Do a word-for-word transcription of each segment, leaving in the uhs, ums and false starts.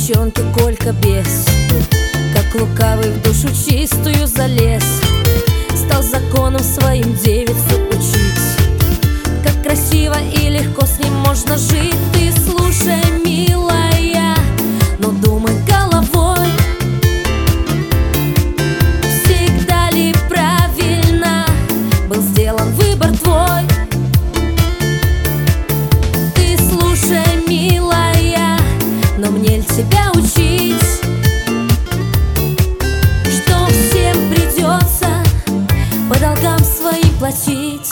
девчонки Колька бес, как лукавый в душу чистую залез, стал законом своим девицу учить, как красиво и легко с ним можно жить. Ты слушай, милая, но думай головой, всегда ли правильно был сделан выбор твой. Ты слушай, милая, но мне ли тебя учить, что всем придется по долгам своим платить.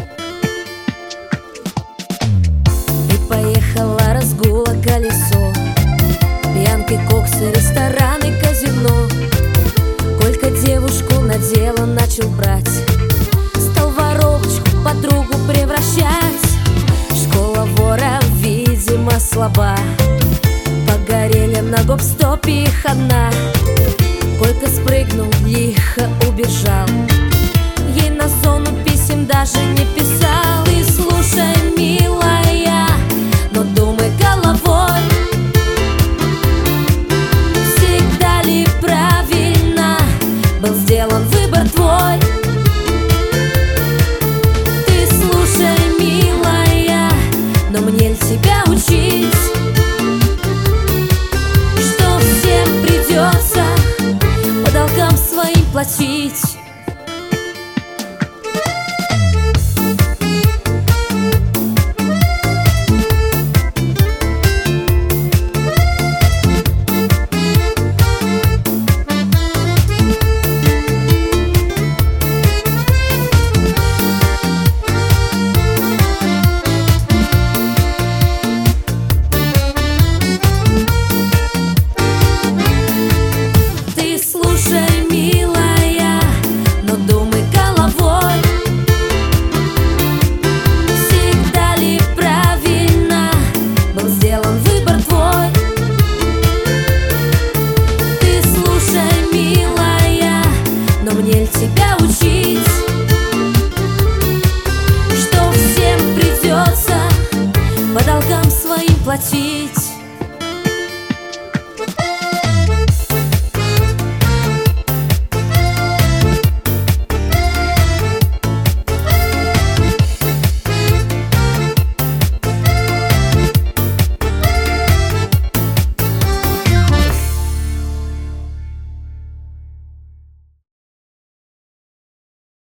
И поехала разгула колесо, пьянки, коксы, рестораны, казино. Колька девушку на дело начал брать, стал воровочку в подругу превращать. Школа вора, видимо, слаба, погорели на гоп-стопе их одна. Колька спрыгнул, лихо убежал, ей на зону писем даже не писал. Ты слушай, милая, но думай головой, всегда ли правильно был сделан выбор твой. Ты слушай, милая, но мне ли тебя учить,